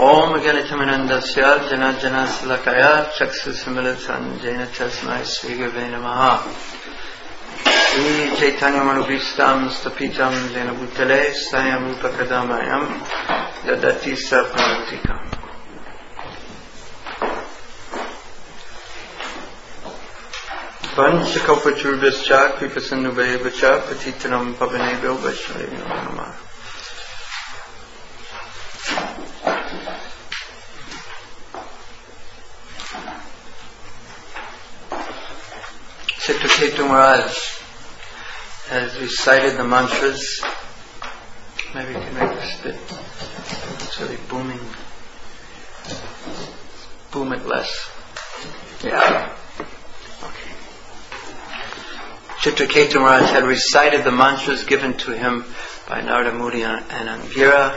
Om Ganitamanandasya Jana Jana Salakaya Chaksusimilitan Jena Tasmai Sri Gurve Namaha. Sri Chaitanya Manubhistam Stapitam Jena Bhutale Sayam Upakadamayam Yadati Sapratikam. Vanchakopachurvascha Kripasanubhayavacha Patitanam Pavanebhyo Vaishnaveyo Namaha. Chitraketu Maharaj has recited the mantras. Maybe you can make this a bit, it's really booming. Boom it less. Yeah. Okay. Chitraketu Maharaj had recited the mantras given to him by Narada Muni and Angira,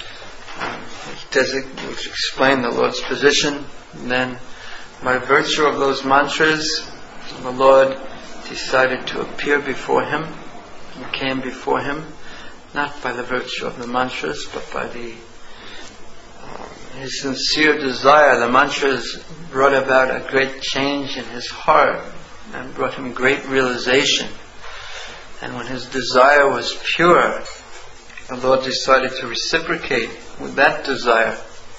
which explain the Lord's position. And then, by virtue of those mantras, the Lord decided to appear before him. He came before him, not by the virtue of the mantras, but by his sincere desire. The mantras brought about a great change in his heart and brought him great realization. And when his desire was pure, the Lord decided to reciprocate with that desire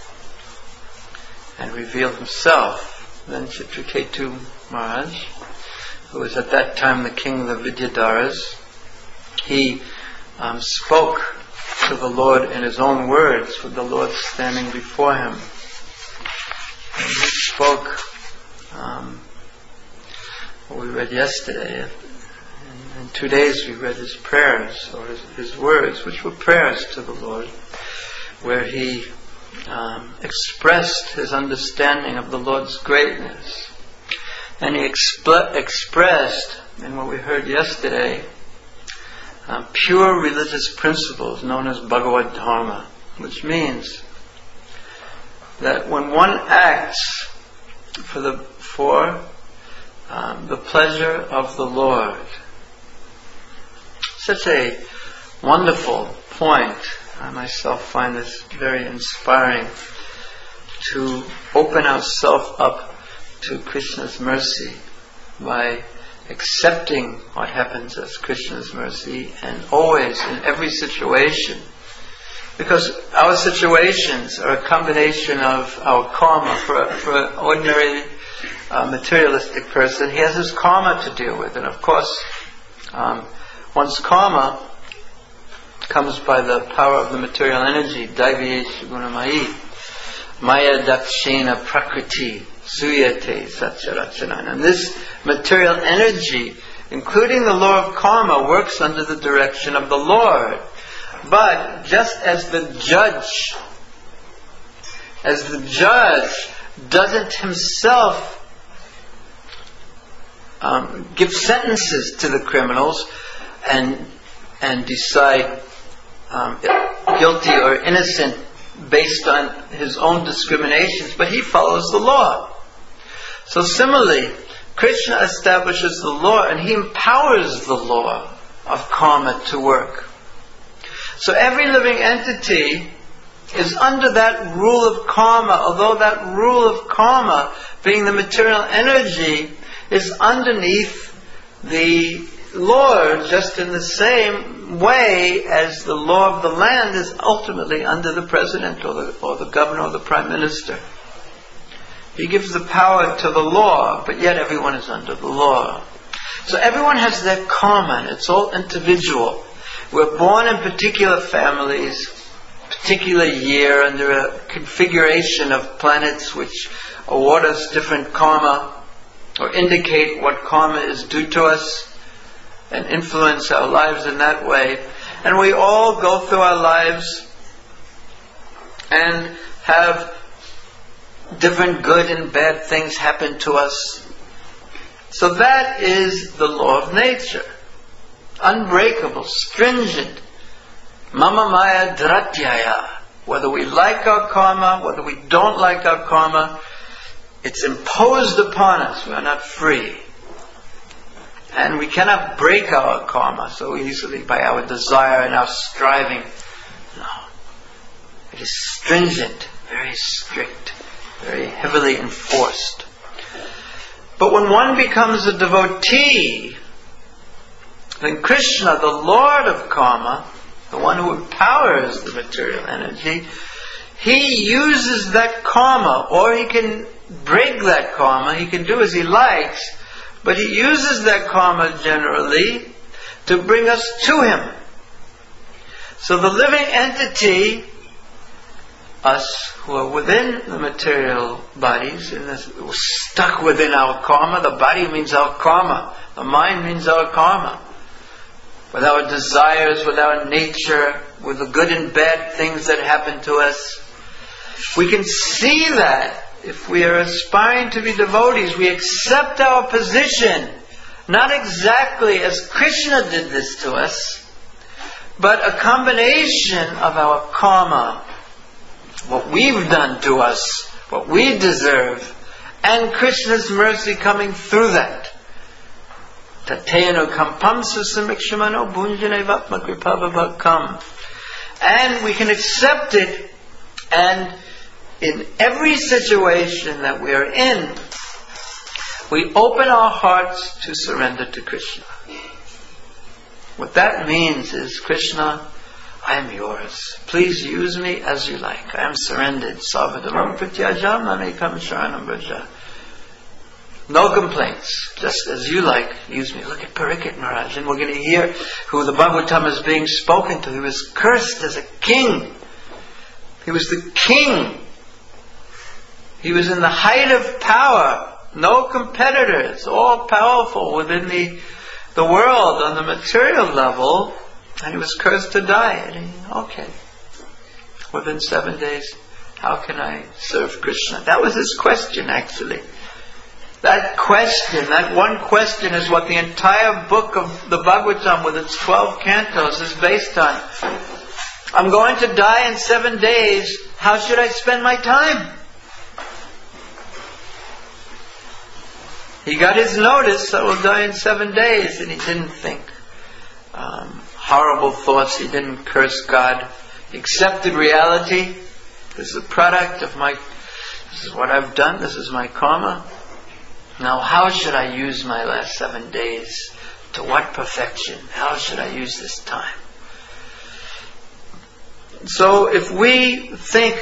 and reveal himself. Then Chitraketu Maharaj, who was at that time the king of the Vidyadharas, he spoke to the Lord in his own words, with the Lord standing before him. And he spoke what we read yesterday. In 2 days we read his prayers, or his words, which were prayers to the Lord, where he expressed his understanding of the Lord's greatness. And he expressed, in what we heard yesterday, pure religious principles known as Bhagavad Dharma, which means that when one acts for the pleasure of the Lord, such a wonderful point. I myself find this very inspiring, to open ourselves up to Krishna's mercy by accepting what happens as Krishna's mercy, and always in every situation, because our situations are a combination of our karma. For an ordinary materialistic person, he has his karma to deal with, and of course one's karma comes by the power of the material energy, Daiviyesh Gunamayi, Maya Dakshina Prakriti Suyate Satcharachana. And this material energy, including the law of karma, works under the direction of the Lord. But just as the judge doesn't himself give sentences to the criminals and decide guilty or innocent based on his own discriminations, but he follows the law. So similarly, Krishna establishes the law, and he empowers the law of karma to work. So every living entity is under that rule of karma, although that rule of karma, being the material energy, is underneath the Lord, just in the same way as the law of the land is ultimately under the president or the governor or the prime minister. He gives the power to the law, but yet everyone is under the law. So everyone has their karma, and it's all individual. We're born in particular families, particular year, under a configuration of planets which award us different karma, or indicate what karma is due to us, and influence our lives in that way. And we all go through our lives and have different good and bad things happen to us. So that is the law of nature. Unbreakable, stringent. Mama Maya Dratyaya. Whether we like our karma, whether we don't like our karma, it's imposed upon us. We are not free. And we cannot break our karma so easily by our desire and our striving. No. It is stringent. very strict, very heavily enforced. But when one becomes a devotee, then Krishna, the Lord of karma, the one who empowers the material energy, he uses that karma, or he can break that karma, he can do as he likes, but he uses that karma generally to bring us to him. So the living entity, us who are within the material bodies, we're stuck within our karma. The body means our karma. The mind means our karma. With our desires, with our nature, with the good and bad things that happen to us. We can see that if we are aspiring to be devotees, we accept our position, not exactly as Krishna did this to us, but a combination of our karma, what we've done to us, what we deserve, and Krishna's mercy coming through that. Tateyano kampam susamikshimano bhunjane vatma kripavavakam. And we can accept it, and in every situation that we are in, we open our hearts to surrender to Krishna. What that means is, Krishna, I am yours. Please use me as you like. I am surrendered. Sarvadamam pratyajam anekam sharanam vraja. No complaints. Just as you like, use me. Look at Parikshit Maharaj. And we're going to hear who the Bhagavatam is being spoken to. He was cursed as a king. He was the king. He was in the height of power. No competitors. All powerful within the world on the material level. And he was cursed to die. And okay. Within 7 days, how can I serve Krishna? That was his question, actually. That question, that one question, is what the entire book of the Bhagavatam with its 12 cantos is based on. I'm going to die in 7 days. How should I spend my time? He got his notice, I will die in 7 days, and he didn't think horrible thoughts. He didn't curse God. He accepted reality. This is a product of this is what I've done. This is my karma. Now, how should I use my last 7 days? To what perfection? How should I use this time? So, if we think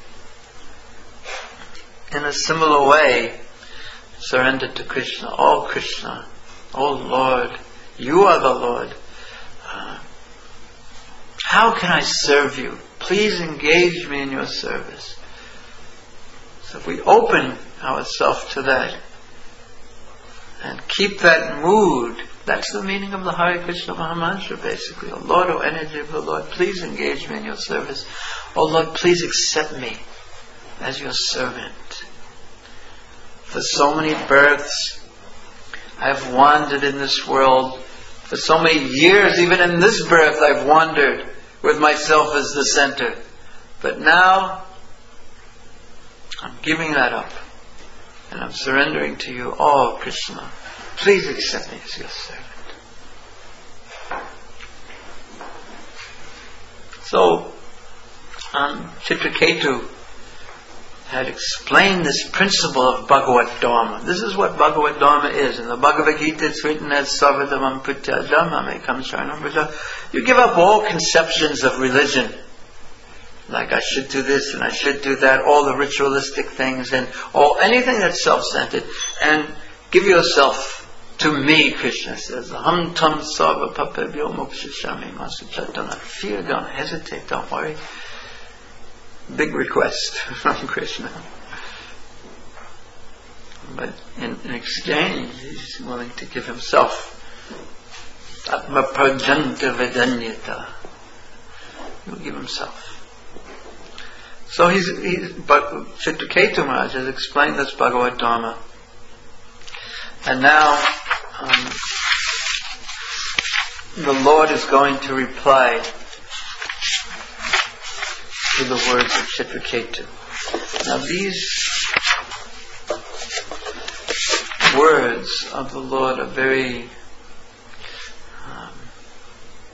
in a similar way, surrender to Krishna, oh Lord, you are the Lord. How can I serve you? Please engage me in your service. So if we open ourselves to that, and keep that mood. That's the meaning of the Hare Krishna Mahamantra, basically. Oh Lord, oh energy of the Lord, please engage me in your service. Oh Lord, please accept me as your servant. For so many births, I've wandered in this world. For so many years, even in this birth, I've wandered with myself as the center. But now, I'm giving that up. And I'm surrendering to you, oh Krishna. Please accept me as your servant. So, Chitraketu had explained this principle of Bhagavad Dharma. This is what Bhagavad Dharma is. In the Bhagavad Gita, it's written as Sarvadamam Pratyajam Amekam Sharanam Vraja. You give up all conceptions of religion. Like I should do this and I should do that, all the ritualistic things and anything that's self-centered, and give yourself to me, Krishna says. Aham tam sarva papebhyo mokshishami masachatana. Fear, don't hesitate, don't worry. Big request from Krishna. But in exchange, he's willing to give himself. Atma prajanta vedanyata. He'll give himself. So but Chitraketu Maharaj has explained this Bhagavad Dharma. And now, the Lord is going to reply to the words of Chitraketu. Now these words of the Lord are very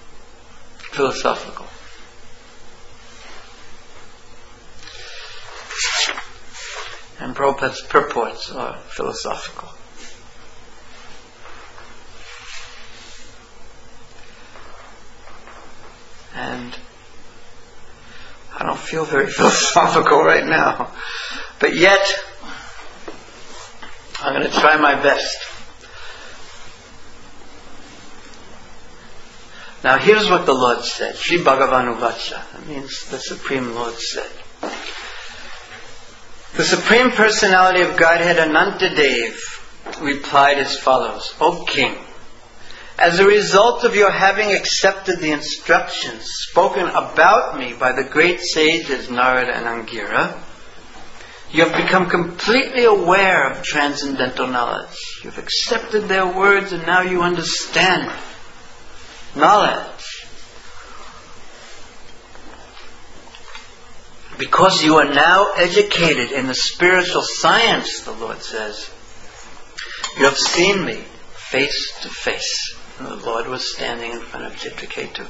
philosophical. And Prabhupada's purports are philosophical. And I don't feel very philosophical right now. But yet, I'm going to try my best. Now here's what the Lord said. Sri Bhagavan Uvacha. That means the Supreme Lord said. The Supreme Personality of Godhead Anantadev replied as follows. O King, as a result of your having accepted the instructions spoken about me by the great sages Narada and Angira, you have become completely aware of transcendental knowledge. You've accepted their words and now you understand knowledge. Because you are now educated in the spiritual science, the Lord says, you have seen me face to face. And the Lord was standing in front of Chitraketu.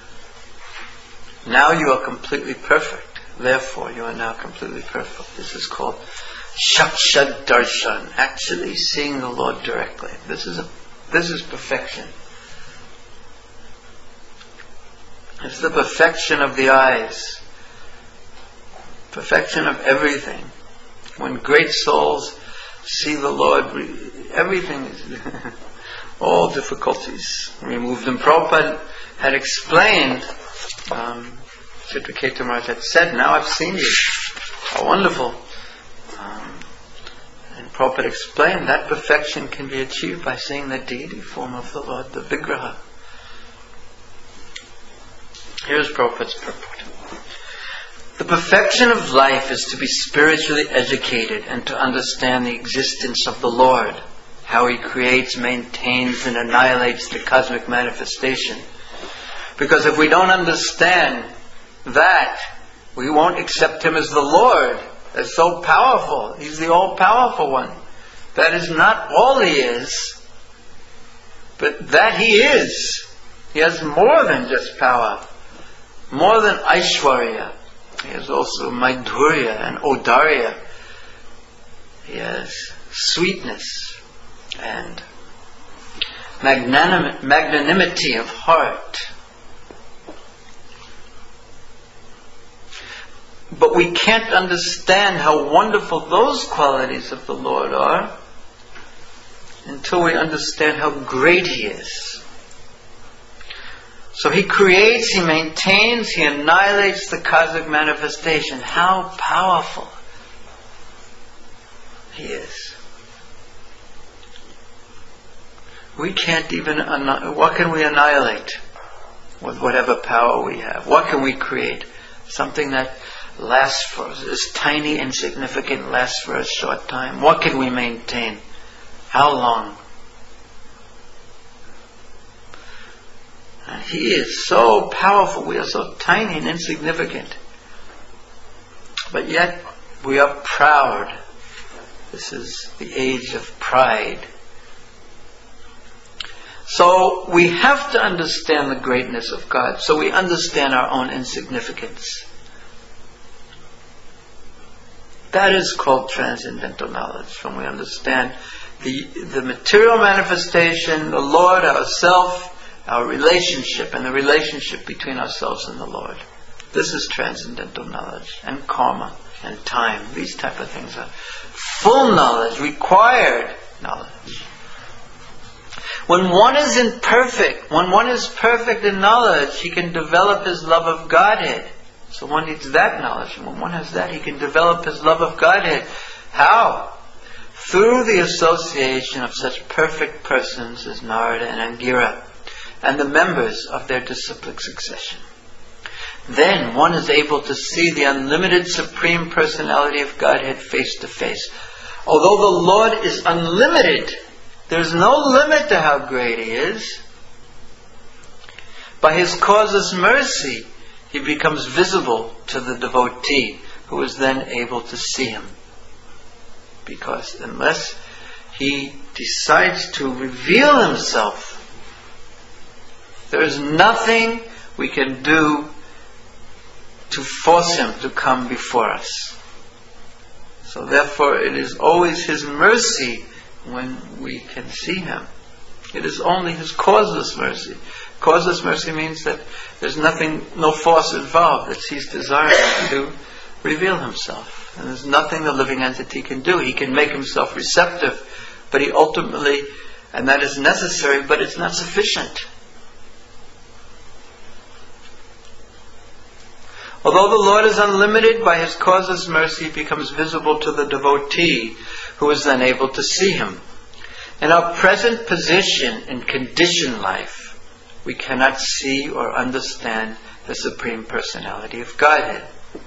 Now you are completely perfect. Therefore, you are now completely perfect. This is called Shakshad Darshan, actually seeing the Lord directly. This is perfection. It's the perfection of the eyes. Perfection of everything. When great souls see the Lord, everything is all difficulties removed. And Prabhupada had explained, Chitraketu Maharaj had said, now I've seen you. How wonderful. And Prabhupada explained that perfection can be achieved by seeing the deity form of the Lord, the Vigraha. Here's Prabhupada's purport. The perfection of life is to be spiritually educated and to understand the existence of the Lord, how He creates, maintains, and annihilates the cosmic manifestation. Because if we don't understand that, we won't accept Him as the Lord, as so powerful. He's the all-powerful one. That is not all He is, but that He is. He has more than just power, more than Aishwarya. He has also Madhurya and Odarya. He has sweetness and magnanimity of heart. But we can't understand how wonderful those qualities of the Lord are until we understand how great He is. So He creates, He maintains, He annihilates the cosmic manifestation. How powerful He is. We can't even, what can we annihilate with whatever power we have? What can we create? Something that lasts for us, is tiny, insignificant, lasts for a short time. What can we maintain? How long? And He is so powerful, we are so tiny and insignificant. But yet, we are proud. This is the age of pride. So, we have to understand the greatness of God, so we understand our own insignificance. That is called transcendental knowledge, when we understand the material manifestation, the Lord, ourself, our relationship, and the relationship between ourselves and the Lord. This is transcendental knowledge, and karma, and time. These type of things are full knowledge, required knowledge. When one is when one is perfect in knowledge, he can develop his love of Godhead. So one needs that knowledge, and when one has that, he can develop his love of Godhead. How? Through the association of such perfect persons as Narada and Angira, and the members of their disciplic succession. Then one is able to see the unlimited Supreme Personality of Godhead face to face. Although the Lord is unlimited, there's no limit to how great He is. By His causeless mercy, He becomes visible to the devotee, who is then able to see Him. Because unless He decides to reveal Himself, there is nothing we can do to force Him to come before us. So therefore it is always His mercy when we can see Him. It is only His causeless mercy. Causeless mercy means that there's nothing, no force involved. It's He's desiring to reveal Himself. And there's nothing the living entity can do. He can make Himself receptive, but He ultimately, and that is necessary, but it's not sufficient. Although the Lord is unlimited, by His causeless mercy He becomes visible to the devotee, who is then able to see Him. In our present position in conditioned life, we cannot see or understand the Supreme Personality of Godhead.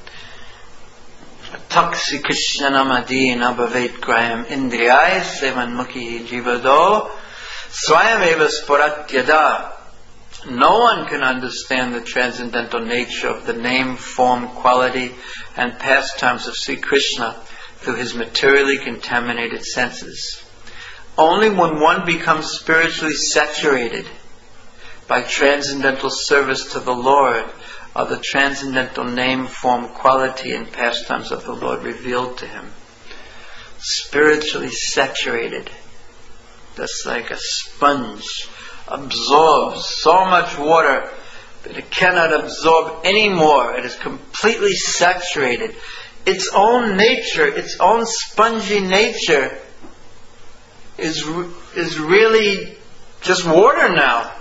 Taksi Krishna namadina bhavet graham indriyai sevanmukhi jivado swayam eva sporatyada. No one can understand the transcendental nature of the name, form, quality, and pastimes of Sri Krishna through his materially contaminated senses. Only when one becomes spiritually saturated by transcendental service to the Lord are the transcendental name, form, quality, and pastimes of the Lord revealed to him. Spiritually saturated, just like a sponge absorbs so much water that it cannot absorb any more. It is completely saturated. Its own nature, its own spongy nature is really just water now.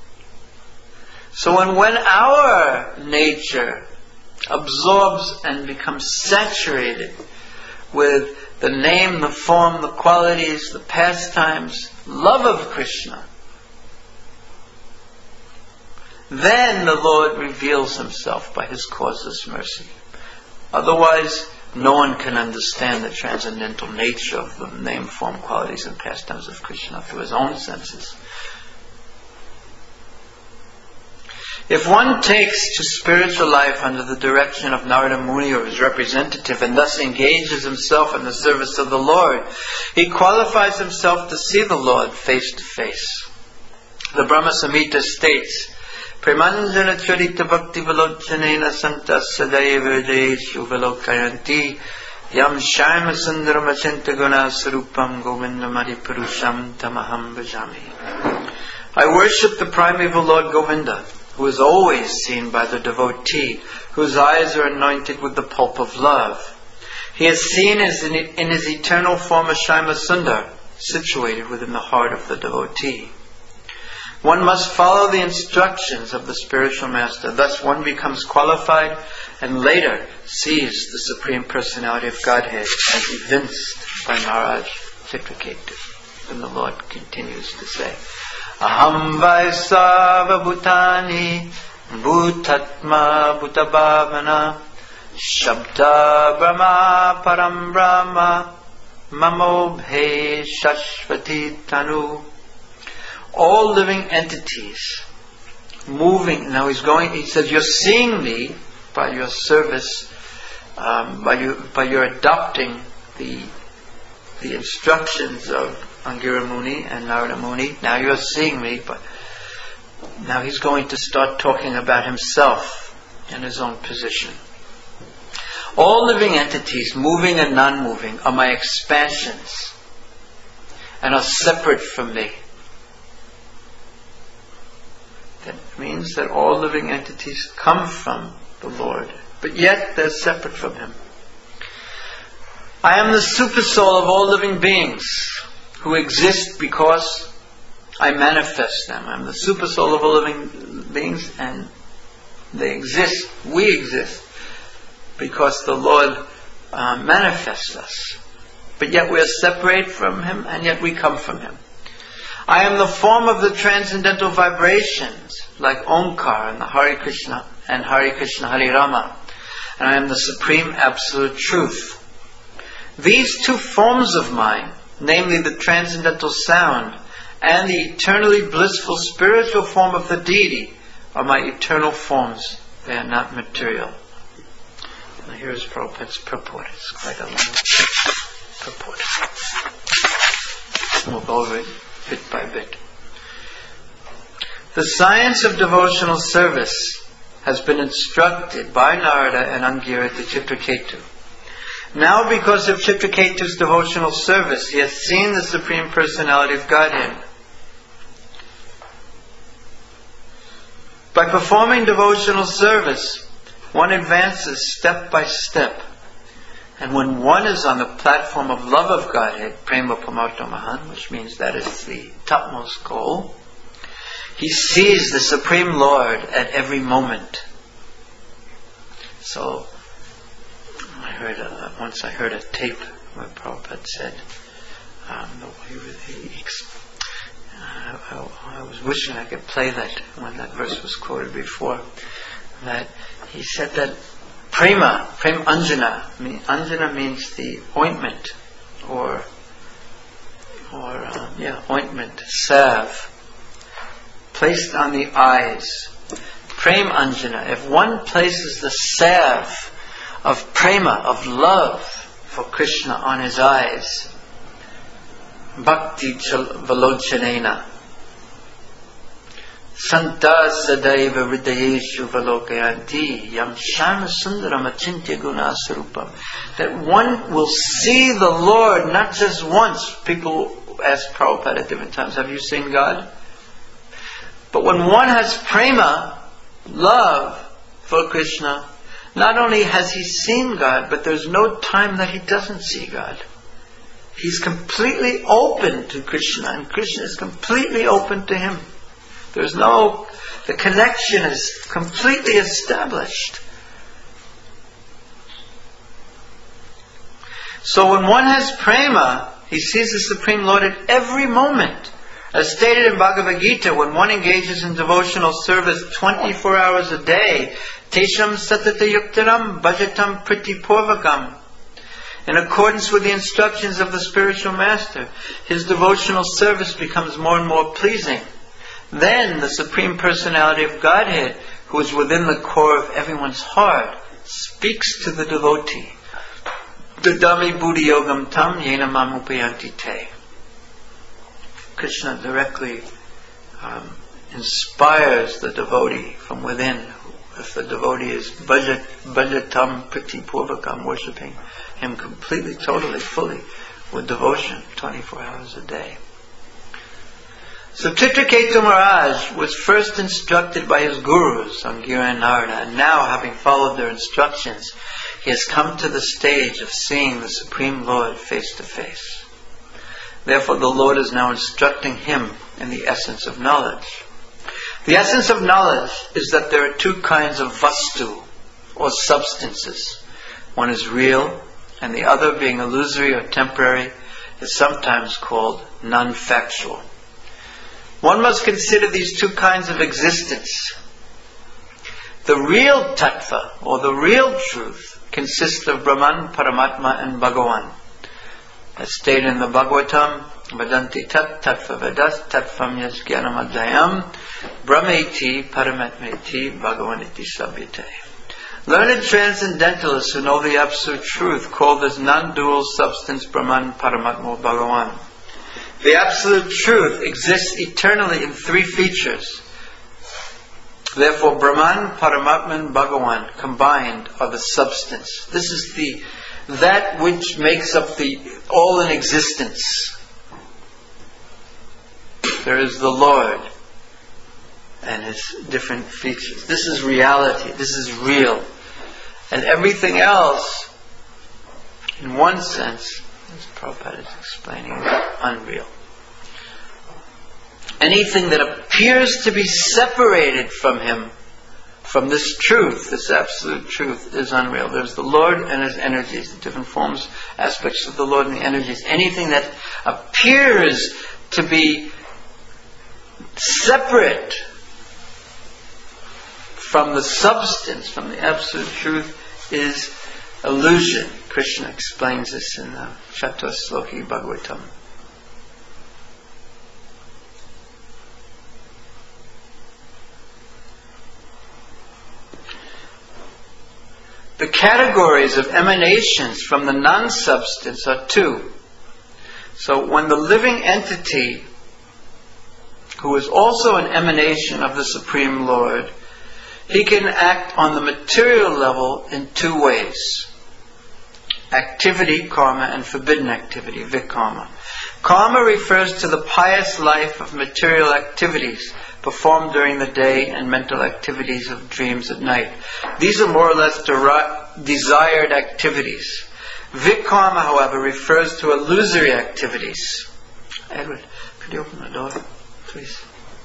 So when our nature absorbs and becomes saturated with the name, the form, the qualities, the pastimes, love of Krishna, then the Lord reveals Himself by His causeless mercy. Otherwise, no one can understand the transcendental nature of the name, form, qualities, and pastimes of Krishna through his own senses. If one takes to spiritual life under the direction of Narada Muni or his representative, and thus engages himself in the service of the Lord, he qualifies himself to see the Lord face to face. The Brahma Samhita states, Premanjana charita bhakti velochanena santa sadaiva jeshu velokayanti yam shaima sundaram achinta guna sarupam govindamadi purusham tamaham bhajami. I worship the primeval Lord Govinda, who is always seen by the devotee, whose eyes are anointed with the pulp of love. He is seen in his eternal form as Shaima Sundar, situated within the heart of the devotee. One must follow the instructions of the spiritual master. Thus one becomes qualified and later sees the Supreme Personality of Godhead as evinced by Maharaj Chitraketu. And the Lord continues to say, Aham vaisava bhutani bhutatma bhutabhavana shabda brahma param brahma mamobhe shashvati tanu. All living entities moving. Now he says, you're seeing me by your service, by your adopting the instructions of Angira Muni and Narada Muni. Now you're seeing me, but now he's going to start talking about himself and his own position. All living entities, moving and non-moving, are my expansions and are separate from me. That means that all living entities come from the Lord, but yet they're separate from Him. I am the supersoul of all living beings who exist because I manifest them. I'm the supersoul of all living beings, and they exist, we exist, because the Lord manifests us. But yet we are separated from Him, and yet we come from Him. I am the form of the transcendental vibrations, like Omkar and the Hare Krishna Hare Rama, and I am the Supreme Absolute Truth. These two forms of mine, namely the transcendental sound and the eternally blissful spiritual form of the deity, are my eternal forms. They are not material. Now here's Prabhupada's purport. It's quite a long purport. We'll go over it bit by bit. The science of devotional service has been instructed by Narada and Angira to Chitraketu. Now, because of Chitraketu's devotional service, he has seen the Supreme Personality of Godhead. By performing devotional service, one advances step by step. And when one is on the platform of love of Godhead, Prema Pamartamahan, which means that is the topmost goal, he sees the Supreme Lord at every moment. So, once I heard a tape where Prabhupada said, I was wishing I could play that when that verse was quoted before, that he said that Prem Anjana, Anjana means the ointment, ointment, salve, placed on the eyes. Prem Anjana, if one places the salve of prema, of love for Krishna on his eyes, bhakti valochanena, Santa sadaiva hridayeshu valokayanti yam shama sundaram achintya gunasarupam. That one will see the Lord not just once. People ask Prabhupada at different times, have you seen God? But when one has prema, love for Krishna, not only has he seen God, but there's no time that he doesn't see God. He's completely open to Krishna, and Krishna is completely open to him. The connection is completely established. So when one has prema, he sees the Supreme Lord at every moment. As stated in Bhagavad Gita, when one engages in devotional service 24 hours a day, Tesham Satata Yuktaram Bhajatam Priti Purvakam, in accordance with the instructions of the spiritual master, his devotional service becomes more and more pleasing. Then the Supreme Personality of Godhead, who is within the core of everyone's heart, speaks to the devotee. Dadami Buddhi Yogam Tam Yena Mamupayanti Te. Krishna directly inspires the devotee from within. If the devotee is bhajatam priti purvakam, worshipping him completely, totally, fully, with devotion, 24 hours a day. So Chitraketu Maharaj was first instructed by his gurus, Angira and Narada, and now, having followed their instructions, he has come to the stage of seeing the Supreme Lord face to face. Therefore, the Lord is now instructing him in the essence of knowledge. The essence of knowledge is that there are two kinds of vastu, or substances. One is real, and the other, being illusory or temporary, is sometimes called non-factual. One must consider these two kinds of existence. The real tattva, or the real truth, consists of Brahman, Paramatma, and Bhagavan. As stated in the Bhagavatam, Vadanti tat tattva vedas tattvam yas jnanam adhyayam brahmeti paramatmeti bhagavaniti sabhyate. Learned transcendentalists who know the absolute truth call this non-dual substance Brahman, Paramatma, or Bhagavan. The absolute truth exists eternally in three features. Therefore, Brahman, Paramatma, and Bhagavan combined are the substance. This is that which makes up the all in existence. There is the Lord and His different features. This is reality. This is real. And everything else, in one sense, as Prabhupada is explaining, is unreal. Anything that appears to be separated from Him, from this truth, this absolute truth, is unreal. There's the Lord and His energies, the different forms, aspects of the Lord and the energies. Anything that appears to be separate from the substance, from the absolute truth, is illusion. Krishna explains this in the Chatusloki Bhagavatam. The categories of emanations from the non-substance are two. So when the living entity, who is also an emanation of the Supreme Lord, he can act on the material level in two ways. activity, karma, and forbidden activity, vikarma. Karma refers to the pious life of material activities performed during the day and mental activities of dreams at night. These are more or less desired activities. Vikarma, however, refers to illusory activities. Edward, could you open the door, please?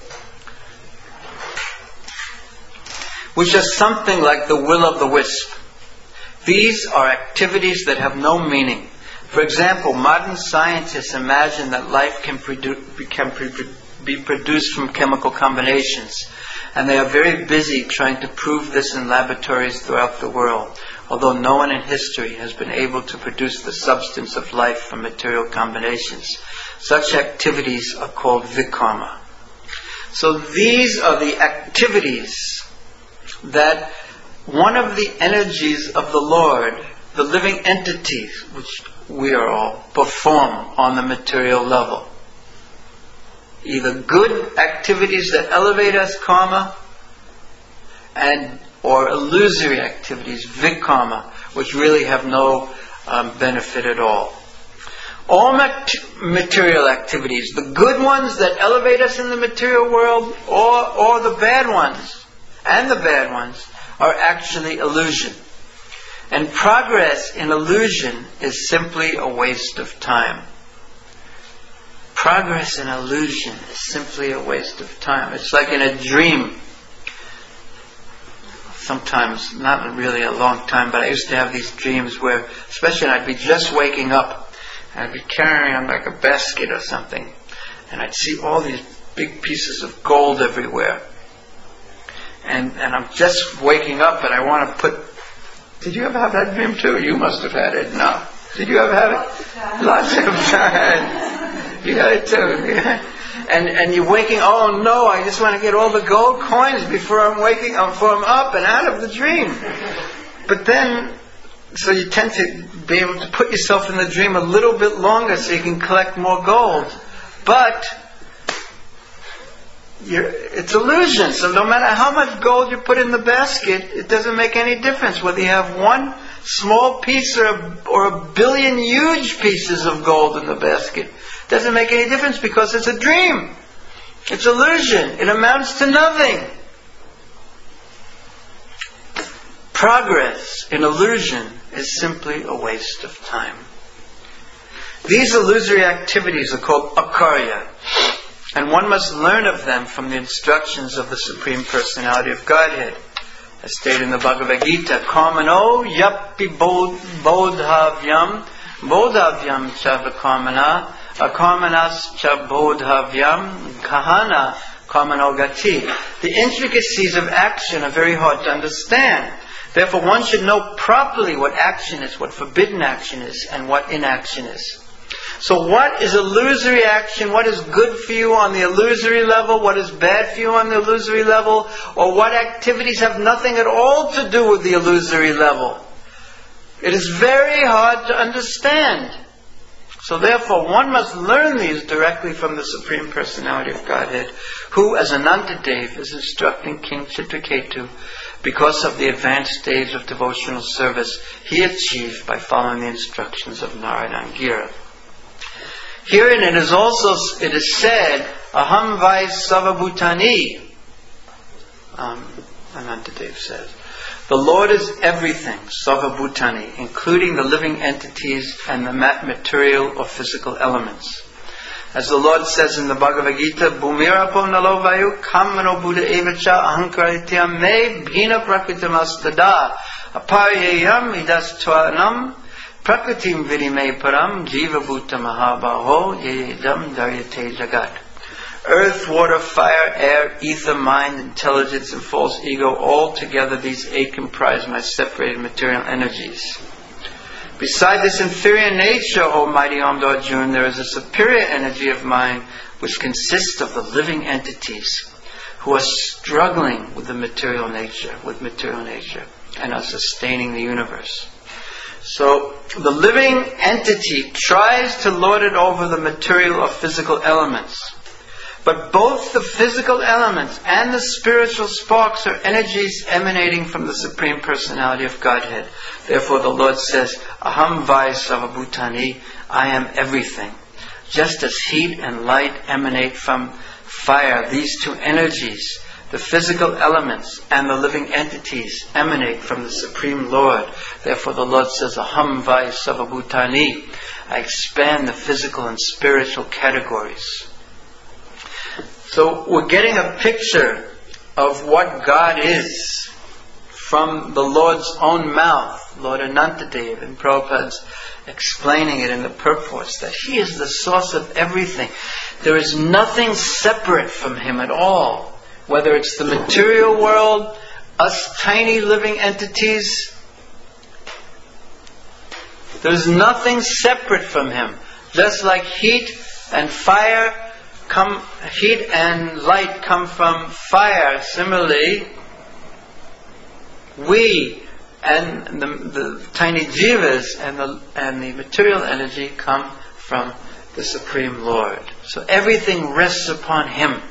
Which are something like the will o' the wisp. These are activities that have no meaning. For example, modern scientists imagine that life can be produced from chemical combinations, and they are very busy trying to prove this in laboratories throughout the world, although no one in history has been able to produce the substance of life from material combinations. Such activities are called vikarma. So these are the activities that one of the energies of the Lord, the living entities, which we are all, perform on the material level. Either good activities that elevate us, karma, or illusory activities, vikarma, which really have no benefit at all. All material activities, the good ones that elevate us in the material world, or the bad ones, and the bad ones, are actually illusion. And progress in illusion is simply a waste of time. Progress in illusion is simply a waste of time. It's like in a dream. Sometimes, not really a long time, but I used to have these dreams where, especially when I'd be just waking up, and I'd be carrying on like a basket or something, and I'd see all these big pieces of gold everywhere. And I'm just waking up and I want to put... Did you ever have that dream too? You must have had it. No. Did you ever have it? Lots of times. You had it too. Yeah. And you're waking, oh no, I just want to get all the gold coins before I'm up and out of the dream. But then, so you tend to be able to put yourself in the dream a little bit longer so you can collect more gold. But it's illusion. So no matter how much gold you put in the basket, it doesn't make any difference whether you have one small piece or a billion huge pieces of gold in the basket. It doesn't make any difference because it's a dream. It's illusion. It amounts to nothing. Progress in illusion is simply a waste of time. These illusory activities are called akarya. And one must learn of them from the instructions of the Supreme Personality of Godhead. As stated in the Bhagavad Gita, Karmano yapi bodhavyam, bodhavyam cha vikarmana, akarmanas cha bodhavyam, kahana karmano gati. The intricacies of action are very hard to understand. Therefore one should know properly what action is, what forbidden action is, and what inaction is. So what is illusory action? What is good for you on the illusory level? What is bad for you on the illusory level? Or what activities have nothing at all to do with the illusory level? It is very hard to understand. So therefore one must learn these directly from the Supreme Personality of Godhead, who as Anantadev is instructing King Chitraketu because of the advanced stage of devotional service he achieved by following the instructions of Narada and Gira. Herein it is said, Aham vai savabhutani. Anantadev says, the Lord is everything, savabhutani, including the living entities and the material or physical elements. As the Lord says in the Bhagavad Gita, Bhumirapo nalo vayu kammano buddha evacha ahankaritiam me bhina prakritam astada aparyayam idas tvanam Prakritim vidime param jiva bhuta mahabaho yedam daryate jagat. Earth, water, fire, air, ether, mind, intelligence, and false ego, all together these eight comprise my separated material energies. Beside this inferior nature, O mighty Amdo Arjuna, there is a superior energy of mind which consists of the living entities who are struggling with material nature, and are sustaining the universe. So the living entity tries to lord it over the material or physical elements. But both the physical elements and the spiritual sparks are energies emanating from the Supreme Personality of Godhead. Therefore the Lord says, Aham Vai Sarvabhutani, I am everything. Just as heat and light emanate from fire, these two energies, the physical elements and the living entities, emanate from the Supreme Lord. Therefore the Lord says, Aham Vai Sarvabhutani, I expand the physical and spiritual categories. So we're getting a picture of what God is from the Lord's own mouth, Lord Anantadev, and Prabhupada's explaining it in the purports, that He is the source of everything. There is nothing separate from Him at all. Whether it's the material world, us tiny living entities, there's nothing separate from Him. Just like heat and fire heat and light come from fire. Similarly, we and the tiny jivas and the material energy come from the Supreme Lord. So everything rests upon Him.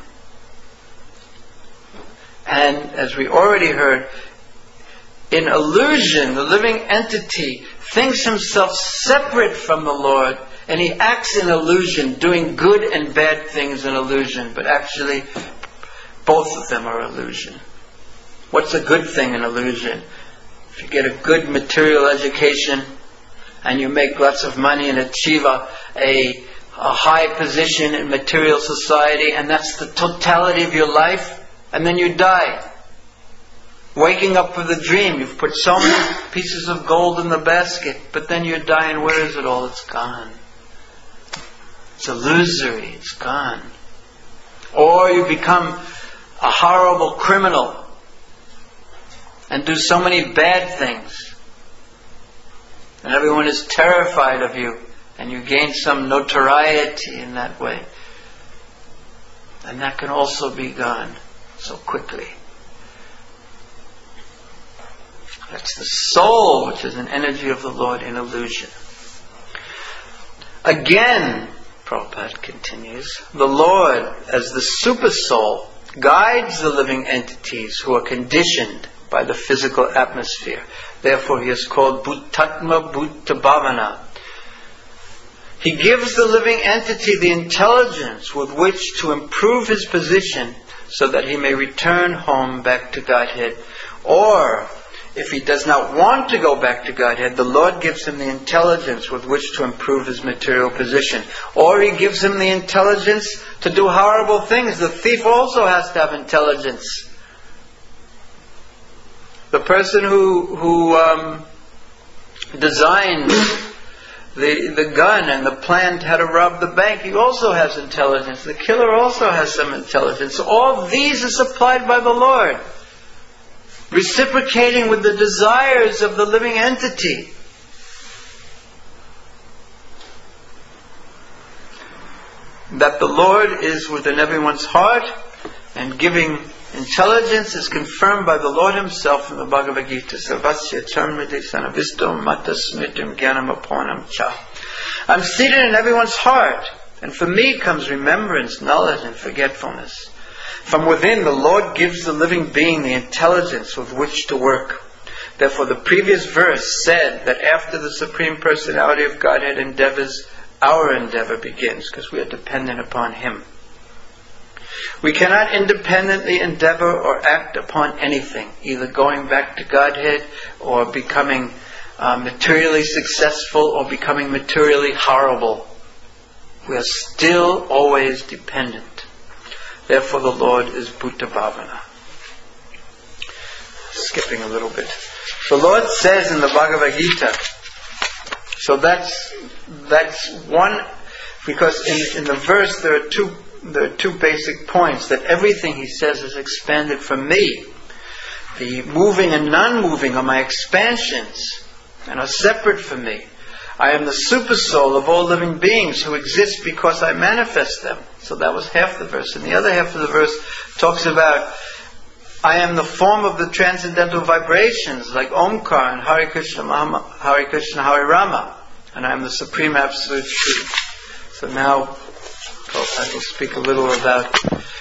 And as we already heard, in illusion, the living entity thinks himself separate from the Lord, and he acts in illusion, doing good and bad things in illusion. But actually, both of them are illusion. What's a good thing in illusion? If you get a good material education, and you make lots of money and achieve a high position in material society, and that's the totality of your life, and then you die. Waking up with a dream, you've put so many pieces of gold in the basket, but then you die, and where is it all? It's gone. It's illusory, it's gone. Or you become a horrible criminal and do so many bad things, and everyone is terrified of you, and you gain some notoriety in that way. And that can also be gone so quickly. That's the soul, which is an energy of the Lord in illusion. Again, Prabhupada continues, the Lord, as the super soul, guides the living entities who are conditioned by the physical atmosphere. Therefore He is called Bhutatma Bhuttabhavana. He gives the living entity the intelligence with which to improve his position so that he may return home back to Godhead. Or, if he does not want to go back to Godhead, the Lord gives him the intelligence with which to improve his material position. Or He gives him the intelligence to do horrible things. The thief also has to have intelligence. The person who designed the gun and the plan how to rob the bank, he also has intelligence. The killer also has some intelligence. So all these are supplied by the Lord, reciprocating with the desires of the living entity. That the Lord is within everyone's heart, and giving intelligence is confirmed by the Lord Himself in the Bhagavad Gita. Sarvasya charmriti sanavistom mata smitim jnanam aponam cha. I'm seated in everyone's heart, and for me comes remembrance, knowledge, and forgetfulness. From within, the Lord gives the living being the intelligence with which to work. Therefore, the previous verse said that after the Supreme Personality of Godhead endeavors, our endeavor begins, because we are dependent upon Him. We cannot independently endeavor or act upon anything, either going back to Godhead or becoming materially successful or becoming materially horrible. We are still always dependent. Therefore the Lord is Bhuttabhavana. Skipping a little bit. The Lord says in the Bhagavad Gita, so that's one, because in the verse there are two basic points, that everything He says is expanded from me. The moving and non-moving are my expansions and are separate from me. I am the super soul of all living beings who exist because I manifest them. So that was half the verse. And the other half of the verse talks about I am the form of the transcendental vibrations like Omkar and Hare Krishna, Hare Krishna, Hare Rama. And I am the Supreme Absolute Truth. So now Prabhupada will speak a little about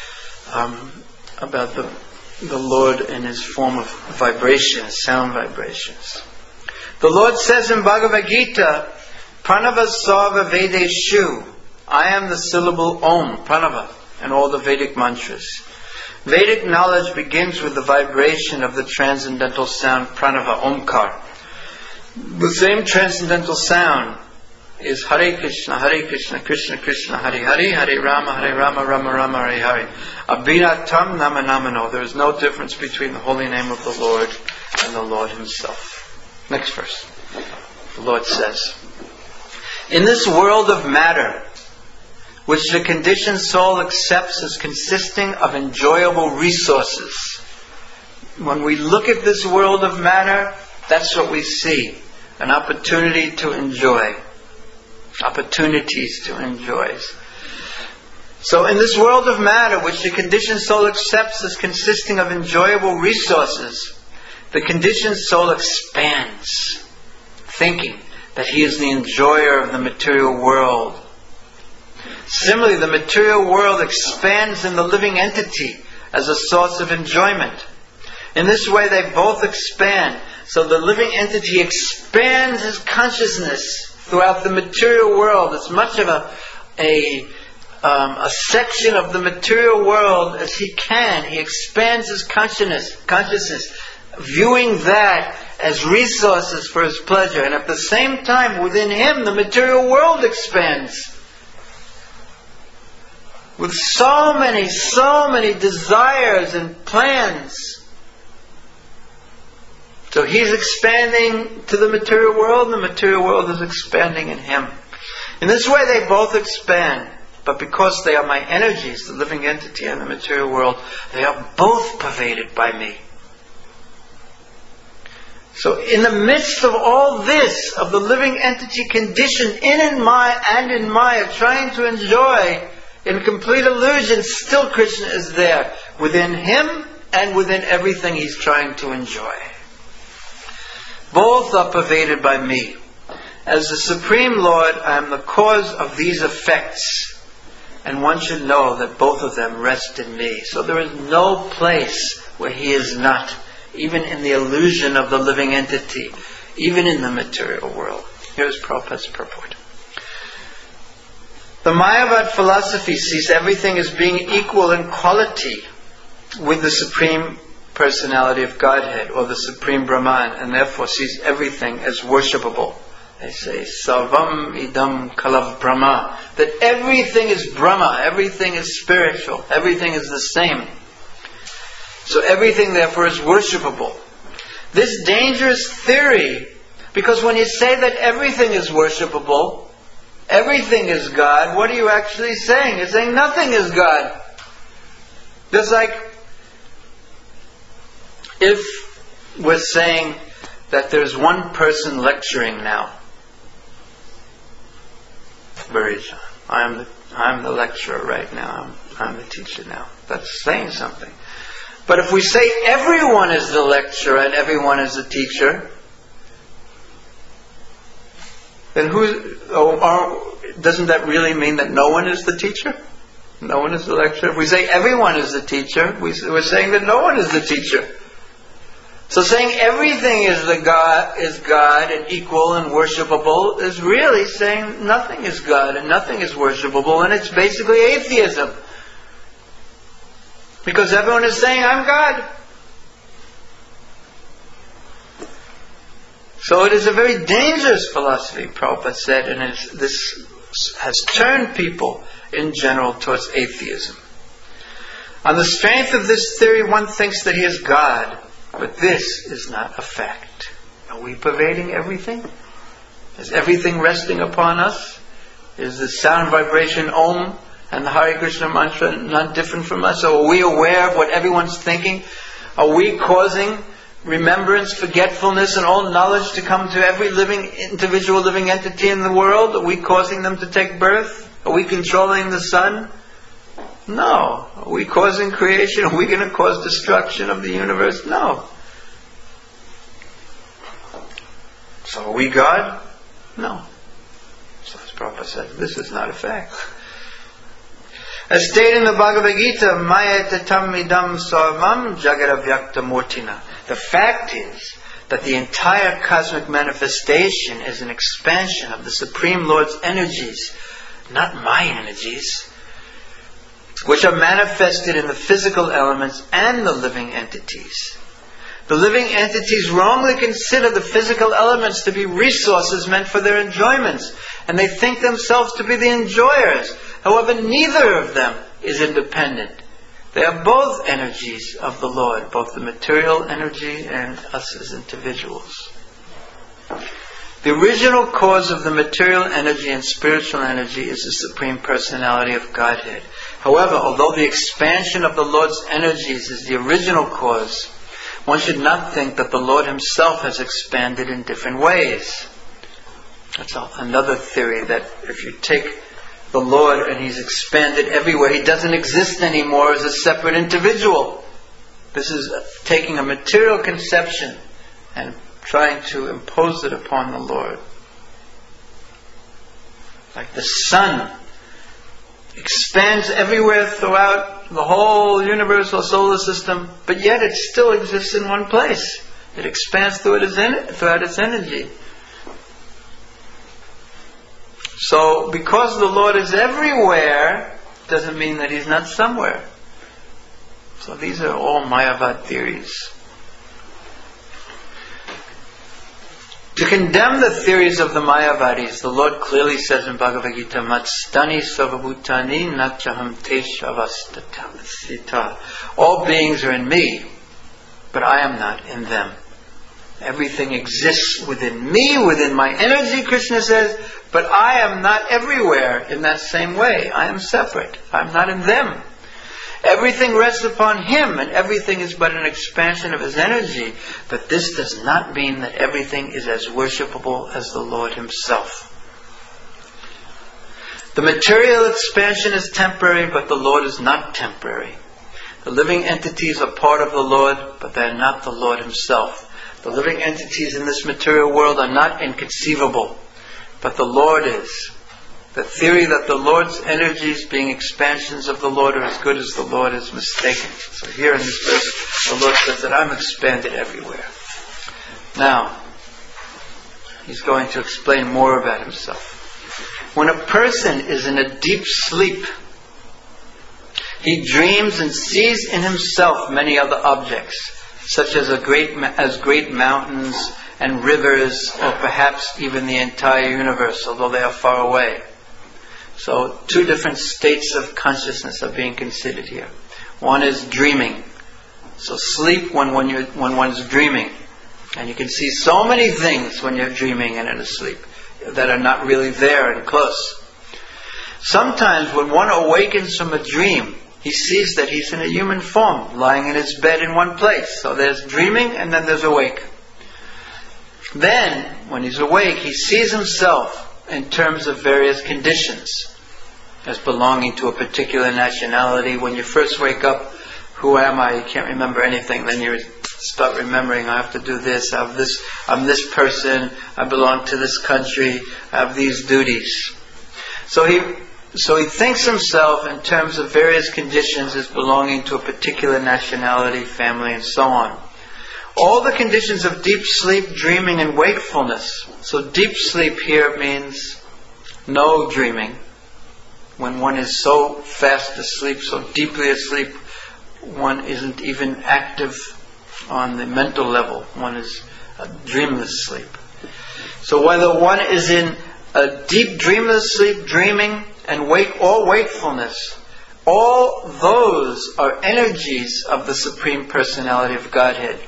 the Lord in his form of vibrations, sound vibrations. The Lord says in Bhagavad Gita, Pranava Sarva Vedeshu, I am the syllable Om, Pranava, and all the Vedic mantras. Vedic knowledge begins with the vibration of the transcendental sound Pranava, Omkar. The same transcendental sound is Hare Krishna, Krishna Krishna, Hare Hare, Hare Rama, Rama Rama, Hare Hare. Abhinatam Nama Namano. There is no difference between the holy name of the Lord and the Lord Himself. Next verse. The Lord says, in this world of matter, which the conditioned soul accepts as consisting of enjoyable resources. When we look at this world of matter, that's what we see. An opportunity to enjoy. Opportunities to enjoy. So in this world of matter, which the conditioned soul accepts as consisting of enjoyable resources, the conditioned soul expands, thinking that he is the enjoyer of the material world. Similarly, the material world expands in the living entity as a source of enjoyment. In this way, they both expand. So the living entity expands his consciousness throughout the material world, as much of a section of the material world as he can. He expands his consciousness, viewing that as resources for his pleasure. And at the same time, within him, the material world expands. With so many desires and plans. So he's expanding to the material world, and the material world is expanding in him. In this way they both expand. But because they are my energies, the living entity and the material world, they are both pervaded by me. So in the midst of all this, of the living entity conditioned in Maya, trying to enjoy in complete illusion, still Krishna is there, within him and within everything he's trying to enjoy. Both are pervaded by me. As the Supreme Lord, I am the cause of these effects. And one should know that both of them rest in me. So there is no place where he is not, even in the illusion of the living entity, even in the material world. Here's Prabhupada's purport. The Mayavad philosophy sees everything as being equal in quality with the Supreme Personality of Godhead, or the Supreme Brahman, and therefore sees everything as worshipable. They say, Sarvam idam kalav Brahma, that everything is Brahma, everything is spiritual, everything is the same. So everything therefore is worshipable. This dangerous theory, because when you say that everything is worshipable, everything is God, what are you actually saying? You're saying nothing is God. Just like if we're saying that there's one person lecturing now. I'm the lecturer right now. I'm the teacher now. That's saying something. But if we say everyone is the lecturer and everyone is the teacher, then doesn't that really mean that no one is the teacher? No one is the lecturer? If we say everyone is the teacher, we're saying that no one is the teacher. So saying everything is God and equal and worshipable is really saying nothing is God and nothing is worshipable, and it's basically atheism. Because everyone is saying, I'm God. So it is a very dangerous philosophy, Prabhupada said, and this has turned people in general towards atheism. On the strength of this theory, one thinks that he is God. But this is not a fact. Are we pervading everything? Is everything resting upon us? Is the sound vibration Om and the Hare Krishna mantra not different from us? So are we aware of what everyone's thinking? Are we causing remembrance, forgetfulness, and all knowledge to come to every individual living entity in the world? Are we causing them to take birth? Are we controlling the sun? No. Are we causing creation? Are we going to cause destruction of the universe? No. So are we God? No. So as Prabhupada said, this is not a fact. As stated in the Bhagavad Gita, Maya tatam idam sarvam jagadavyakta murtina. The fact is that the entire cosmic manifestation is an expansion of the Supreme Lord's energies, not my energies, which are manifested in the physical elements and the living entities. The living entities wrongly consider the physical elements to be resources meant for their enjoyments, and they think themselves to be the enjoyers. However, neither of them is independent. They are both energies of the Lord, both the material energy and us as individuals. The original cause of the material energy and spiritual energy is the Supreme Personality of Godhead. However, although the expansion of the Lord's energies is the original cause, one should not think that the Lord Himself has expanded in different ways. That's another theory, that if you take the Lord and He's expanded everywhere, He doesn't exist anymore as a separate individual. This is taking a material conception and trying to impose it upon the Lord. Like the sun expands everywhere throughout the whole universe or solar system, but yet it still exists in one place. It expands throughout its energy. So, because the Lord is everywhere, doesn't mean that He's not somewhere. So these are all Mayavad theories. To condemn the theories of the Mayavadis, the Lord clearly says in Bhagavad Gita, Matstani sarvabhutani nachaham teshavastasita. All beings are in me, but I am not in them. Everything exists within me, within my energy, Krishna says, but I am not everywhere in that same way. I am separate. I am not in them. Everything rests upon Him, and everything is but an expansion of His energy. But this does not mean that everything is as worshipable as the Lord Himself. The material expansion is temporary, but the Lord is not temporary. The living entities are part of the Lord, but they are not the Lord Himself. The living entities in this material world are not inconceivable, but the Lord is. The theory that the Lord's energies, being expansions of the Lord, are as good as the Lord is mistaken. So here in this verse, the Lord says that I'm expanded everywhere. Now, He's going to explain more about Himself. When a person is in a deep sleep, he dreams and sees in himself many other objects, such as great mountains and rivers, or perhaps even the entire universe, although they are far away. So, two different states of consciousness are being considered here. One is dreaming. So, sleep when one's dreaming. And you can see so many things when you're dreaming and in a sleep that are not really there and close. Sometimes when one awakens from a dream, he sees that he's in a human form, lying in his bed in one place. So there's dreaming and then there's awake. Then, when he's awake, he sees himself in terms of various conditions as belonging to a particular nationality. When you first wake up, who am I? You can't remember anything. Then you start remembering, I have to do this, I'm this person, I belong to this country, I have these duties. So he thinks himself in terms of various conditions as belonging to a particular nationality, family, and so on. All the conditions of deep sleep, dreaming, and wakefulness. So deep sleep here means no dreaming. When one is so fast asleep, so deeply asleep, one isn't even active on the mental level. One is a dreamless sleep. So whether one is in a deep dreamless sleep, dreaming, and wakefulness, all those are energies of the Supreme Personality of Godhead.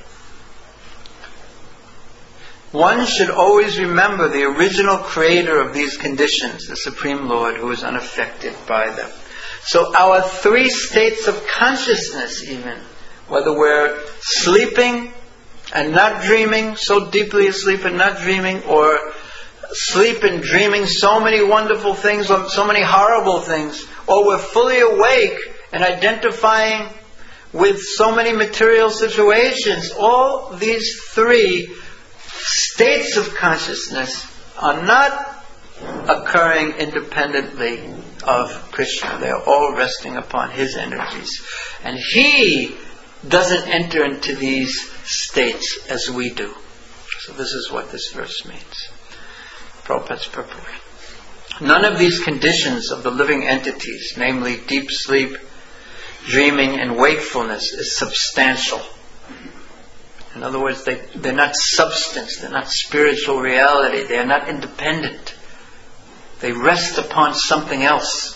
One should always remember the original creator of these conditions, the Supreme Lord, who is unaffected by them. So our three states of consciousness, even, whether we're sleeping and not dreaming, so deeply asleep and not dreaming, or sleep and dreaming so many wonderful things or so many horrible things, or we're fully awake and identifying with so many material situations, all these three states of consciousness are not occurring independently. of Krishna. They are all resting upon his energies. And he doesn't enter into these states as we do. So this is what this verse means. Prabhupada's purport. None of these conditions of the living entities, namely deep sleep, dreaming, and wakefulness, is substantial. In other words, they're not substance, they're not spiritual reality, they are not independent. They rest upon something else.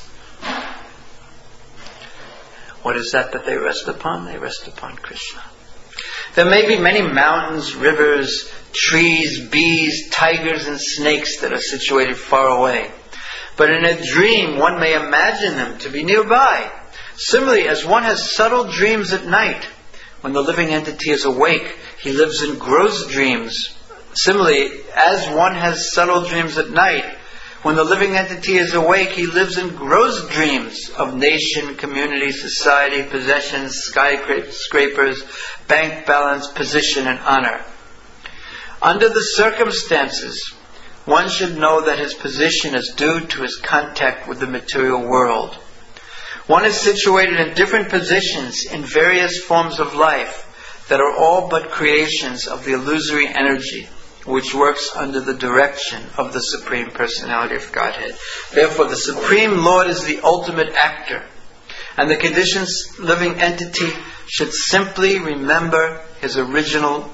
What is that they rest upon? They rest upon Krishna. There may be many mountains, rivers, trees, bees, tigers, and snakes that are situated far away. But in a dream, one may imagine them to be nearby. Similarly, as one has subtle dreams at night, when the living entity is awake, he lives in gross dreams. Similarly, as one has subtle dreams at night, when the living entity is awake, he lives in gross dreams of nation, community, society, possessions, skyscrapers, bank balance, position, and honor. Under the circumstances, one should know that his position is due to his contact with the material world. One is situated in different positions in various forms of life that are all but creations of the illusory energy, which works under the direction of the Supreme Personality of Godhead. Therefore, the Supreme Lord is the ultimate actor, and the conditioned living entity should simply remember this original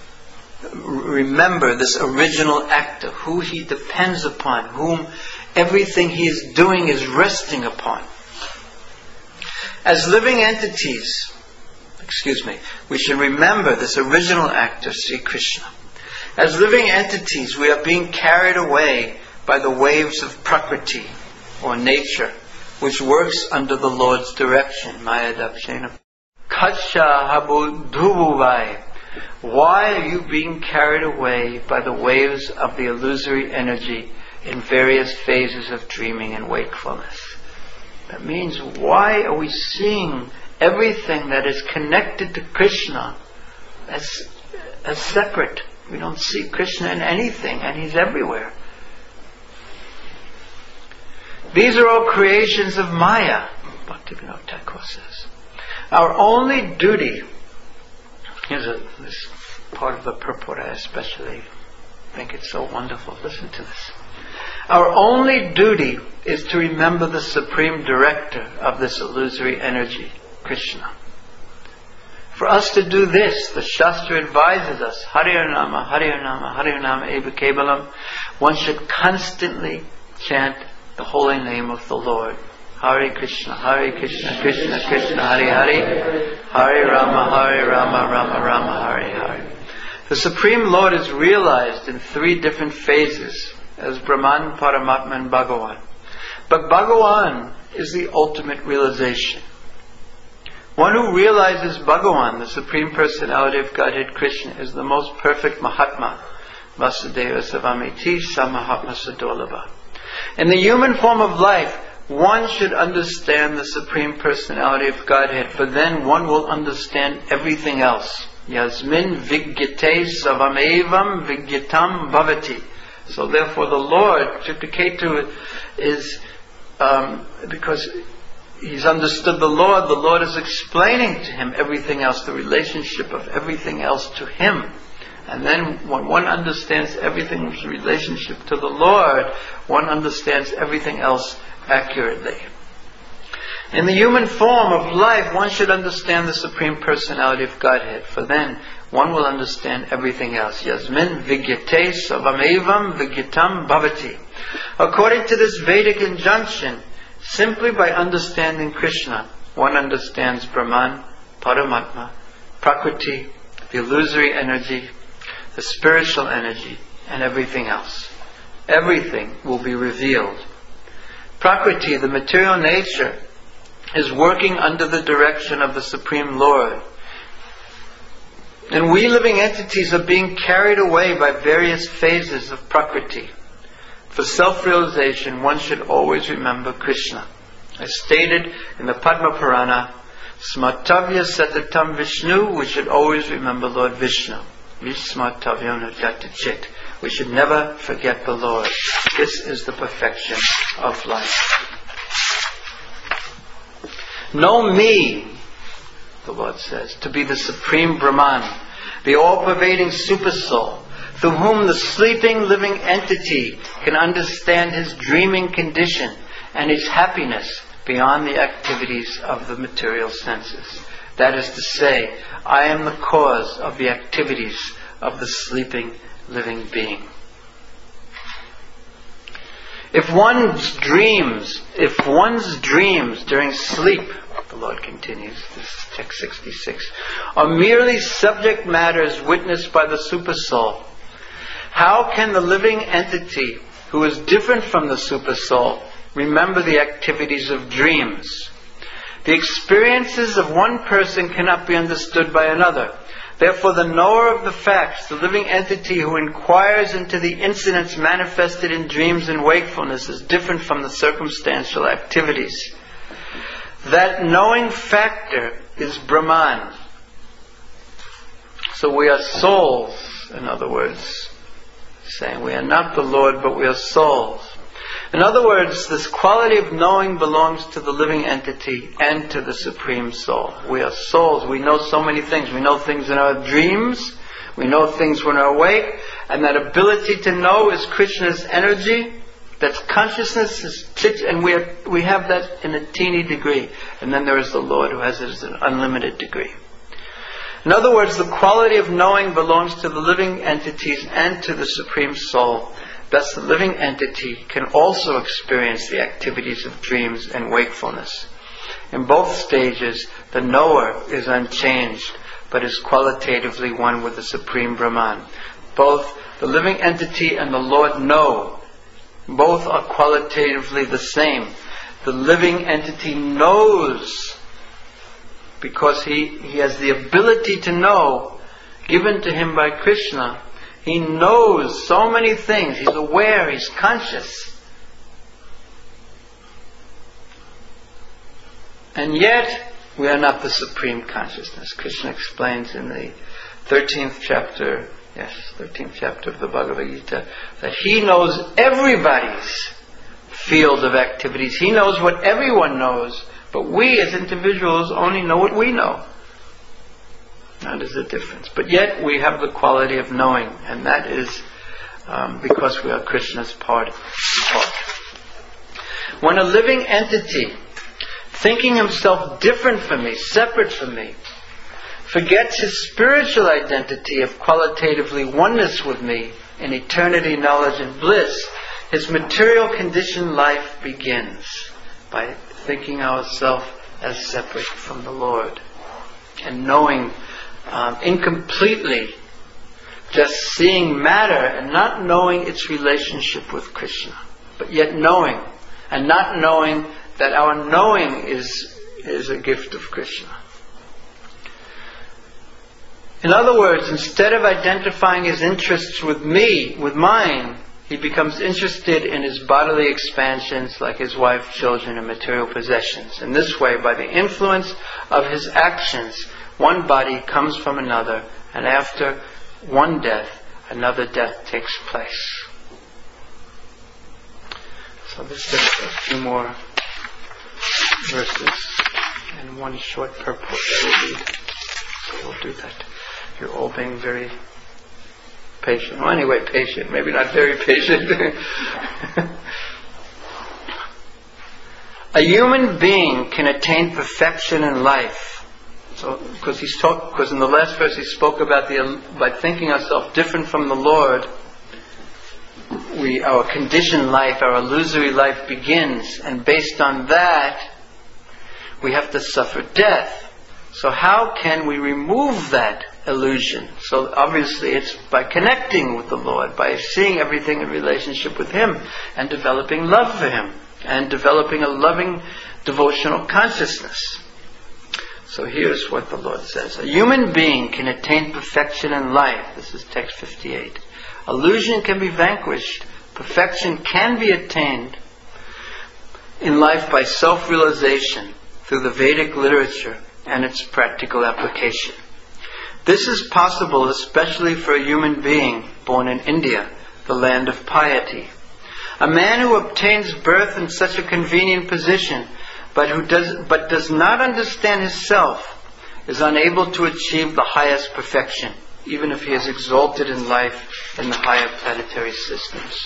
actor, who he depends upon, whom everything he is doing is resting upon. As living entities, we should remember this original actor, Sri Krishna. As living entities, we are being carried away by the waves of Prakriti, or nature, which works under the Lord's direction. Maya Dakshina. Kacha Habu Dhuvuvai. Why are you being carried away by the waves of the illusory energy in various phases of dreaming and wakefulness? That means, why are we seeing everything that is connected to Krishna as separate? We don't see Krishna in anything, and he's everywhere. These are all creations of Maya, Bhaktivinoda Thakur says. Our only duty, this part of the purport I especially think it's so wonderful. Listen to this. Our only duty is to remember the Supreme Director of this illusory energy, Krishna. For us to do this, the Shastra advises us, Harinama, Harinama, Harinama Eva Kevalam. One should constantly chant the holy name of the Lord. Hare Krishna, Krishna Krishna, Hare Hare, Hare Rama, Rama Rama, Hare Hare. The Supreme Lord is realized in three different phases, as Brahman, Paramatma, and Bhagavan. But Bhagavan is the ultimate realization. One who realizes Bhagavan, the Supreme Personality of Godhead Krishna, is the most perfect Mahatma. Vasudeva Savamiti Samahatma Sadolabha. In the human form of life, one should understand the Supreme Personality of Godhead, for then one will understand everything else. Yasmin Vigyate Savamevam Vigyatam Bhavati. So therefore the Lord, Chitraketu, is, because he's understood the Lord is explaining to him everything else, the relationship of everything else to him. And then when one understands everything's relationship to the Lord, one understands everything else accurately. In the human form of life, one should understand the Supreme Personality of Godhead, for then one will understand everything else. Yasmin Vigyate Savamevam Vigyatam Bhavati. According to this Vedic injunction, simply by understanding Krishna, one understands Brahman, Paramatma, Prakriti, the illusory energy, the spiritual energy, and everything else. Everything will be revealed. Prakriti, the material nature, is working under the direction of the Supreme Lord. And we living entities are being carried away by various phases of Prakriti. For self-realization, one should always remember Krishna. As stated in the Padma Purana, Smartavya Satatam Vishnu, we should always remember Lord Vishnu. Vismartavyona Jatachit. We should never forget the Lord. This is the perfection of life. Know me, the Lord says, to be the Supreme Brahman, the all-pervading Supersoul, through whom the sleeping living entity can understand his dreaming condition and his happiness beyond the activities of the material senses. That is to say, I am the cause of the activities of the sleeping living being. If one's dreams during sleep, the Lord continues, this is text 66, are merely subject matters witnessed by the Supersoul, how can the living entity, who is different from the Supersoul, remember the activities of dreams? The experiences of one person cannot be understood by another. Therefore, the knower of the facts, the living entity who inquires into the incidents manifested in dreams and wakefulness, is different from the circumstantial activities. That knowing factor is Brahman. So we are souls, in other words, saying we are not the Lord, but we are souls. In other words, this quality of knowing belongs to the living entity and to the Supreme Soul. We are souls. We know so many things. We know things in our dreams. We know things when we're awake. And that ability to know is Krishna's energy. That's consciousness. And we have that in a teeny degree. And then there is the Lord who has it in an unlimited degree. In other words, the quality of knowing belongs to the living entities and to the Supreme Soul. Thus, the living entity can also experience the activities of dreams and wakefulness. In both stages, the knower is unchanged, but is qualitatively one with the Supreme Brahman. Both the living entity and the Lord know. Both are qualitatively the same. The living entity knows because he has the ability to know given to him by Krishna. He knows so many things. He's aware. He's conscious. And yet, we are not the supreme consciousness. Krishna explains in the 13th chapter of the Bhagavad Gita, that he knows everybody's field of activities. He knows what everyone knows, but we as individuals only know what we know. That is the difference. But yet we have the quality of knowing, and that is because we are Krishna's part. When a living entity, thinking himself different from me, separate from me, forgets his spiritual identity of qualitatively oneness with me in eternity, knowledge, and bliss, his material conditioned life begins by thinking ourselves as separate from the Lord and knowing incompletely, just seeing matter and not knowing its relationship with Krishna, but yet knowing, and not knowing that our knowing is a gift of Krishna. In other words, instead of identifying his interests with me, with mine, he becomes interested in his bodily expansions like his wife, children, and material possessions. In this way, by the influence of his actions, one body comes from another, and after one death, another death takes place. So this is a few more verses and one short purport that we'll read. So we'll do that. You're all being very patient. Well, anyway, patient. Maybe not very patient. A human being can attain perfection in life. So, because in the last verse he spoke about by thinking ourselves different from the Lord, our conditioned life, our illusory life begins, and based on that, we have to suffer death. So how can we remove that illusion? So obviously it's by connecting with the Lord, by seeing everything in relationship with Him, and developing love for Him, and developing a loving devotional consciousness. So here's what the Lord says. A human being can attain perfection in life. This is text 58. Illusion can be vanquished. Perfection can be attained in life by self-realization through the Vedic literature and its practical application. This is possible especially for a human being born in India, the land of piety. A man who obtains birth in such a convenient position but does not understand himself is unable to achieve the highest perfection, even if he is exalted in life in the higher planetary systems.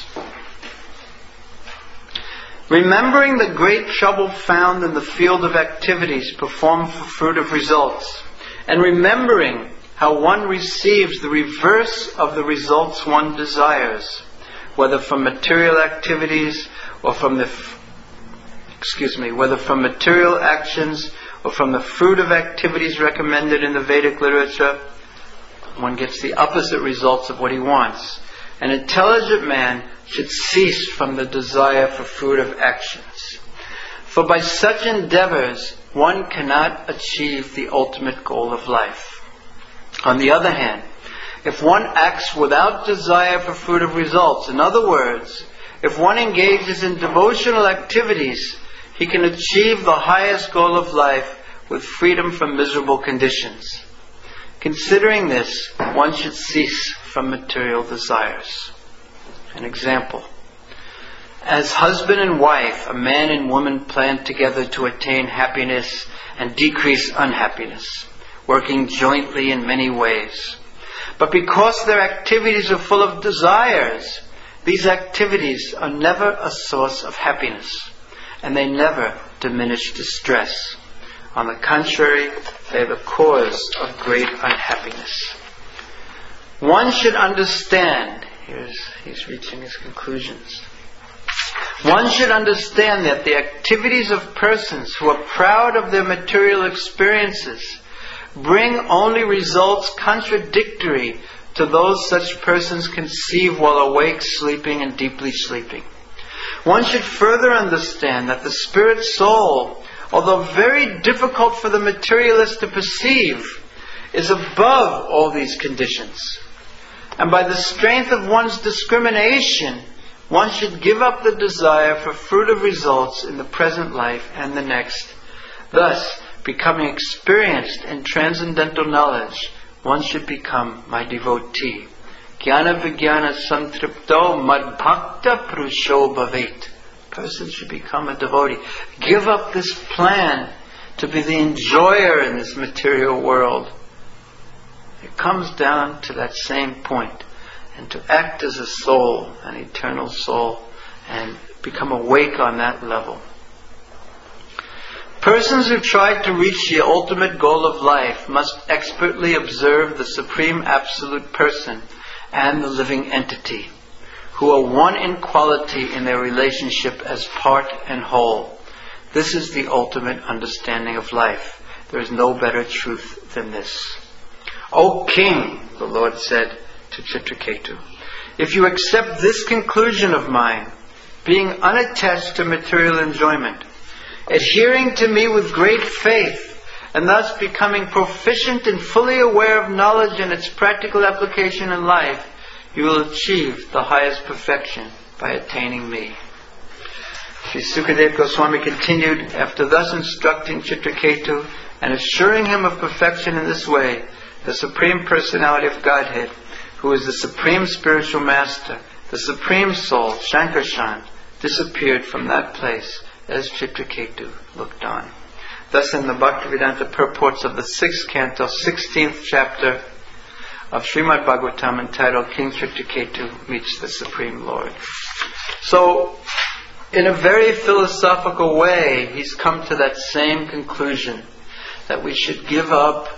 Remembering the great trouble found in the field of activities performed for fruit of results, and remembering how one receives the reverse of the results one desires, whether from material activities or whether from material actions or from the fruit of activities recommended in the Vedic literature, one gets the opposite results of what he wants. An intelligent man should cease from the desire for fruit of actions. For by such endeavors, one cannot achieve the ultimate goal of life. On the other hand, if one acts without desire for fruit of results, in other words, if one engages in devotional activities, he can achieve the highest goal of life with freedom from miserable conditions. Considering this, one should cease from material desires. An example. As husband and wife, a man and woman plan together to attain happiness and decrease unhappiness, working jointly in many ways. But because their activities are full of desires, these activities are never a source of happiness, and they never diminish distress. On the contrary, they are the cause of great unhappiness. One should understand, he's reaching his conclusions. One should understand that the activities of persons who are proud of their material experiences bring only results contradictory to those such persons conceive while awake, sleeping, and deeply sleeping. One should further understand that the spirit soul, although very difficult for the materialist to perceive, is above all these conditions. And by the strength of one's discrimination, one should give up the desire for fruit of results in the present life and the next. Thus, becoming experienced in transcendental knowledge, one should become my devotee. Jnana vijnana santripto madbhakta prusho bhavet. Person should become a devotee. Give up this plan to be the enjoyer in this material world. It comes down to that same point, and to act as a soul, an eternal soul, and become awake on that level. Persons who try to reach the ultimate goal of life must expertly observe the Supreme Absolute Person and the living entity, who are one in quality in their relationship as part and whole. This is the ultimate understanding of life. There is no better truth than this. O King, the Lord said to Chitraketu, if you accept this conclusion of mine, being unattached to material enjoyment, adhering to me with great faith, and thus becoming proficient and fully aware of knowledge and its practical application in life, you will achieve the highest perfection by attaining me. Sri Sukadeva Goswami continued, after thus instructing Chitraketu and assuring him of perfection in this way, the Supreme Personality of Godhead, who is the Supreme Spiritual Master, the Supreme Soul, Shankarshan, disappeared from that place as Chitraketu looked on. Thus in the Bhaktivedanta Purports of the 6th canto, 16th chapter of Srimad Bhagavatam, entitled King Chitraketu Meets the Supreme Lord. So, in a very philosophical way, he's come to that same conclusion, that we should give up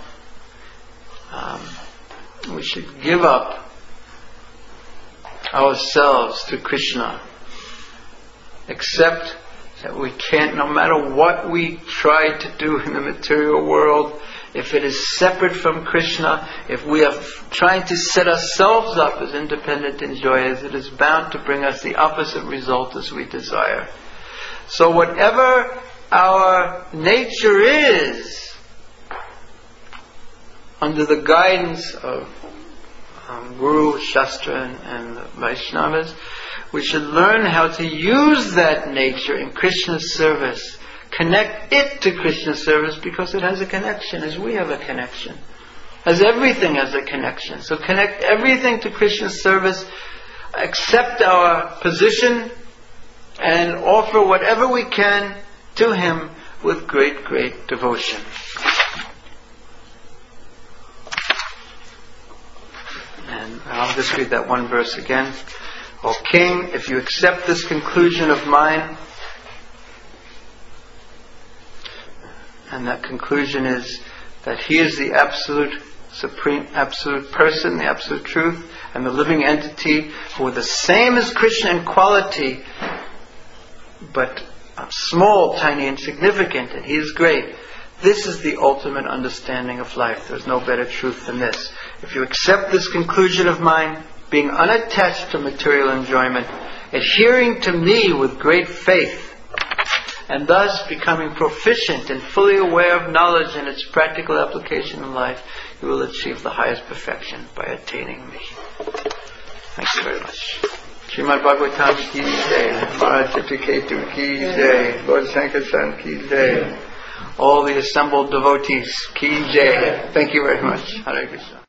ourselves to Krishna. Accept that we can't, no matter what we try to do in the material world, if it is separate from Krishna, if we are trying to set ourselves up as independent enjoyers, it is bound to bring us the opposite result as we desire. So whatever our nature is, under the guidance of Guru, Shastra, and the Vaishnavas, we should learn how to use that nature in Krishna's service. Connect it to Krishna's service, because it has a connection, as we have a connection. As everything has a connection. So connect everything to Krishna's service, accept our position, and offer whatever we can to Him with great, great devotion. And I'll just read that one verse again. O King, if you accept this conclusion of mine, and that conclusion is that He is the absolute, supreme, absolute person, the absolute truth, and the living entity who are the same as Krishna in quality, but small, tiny, insignificant, and He is great. This is the ultimate understanding of life. There's no better truth than this. If you accept this conclusion of mine, being unattached to material enjoyment, adhering to me with great faith, and thus becoming proficient and fully aware of knowledge and its practical application in life, you will achieve the highest perfection by attaining me. Thank you very much. Srimad Bhagavatam ki jai, Maharaj Chitraketu ki jai, Lord Sankirtan ki jai, all the assembled devotees ki jai. Thank you very much. Hare Krishna.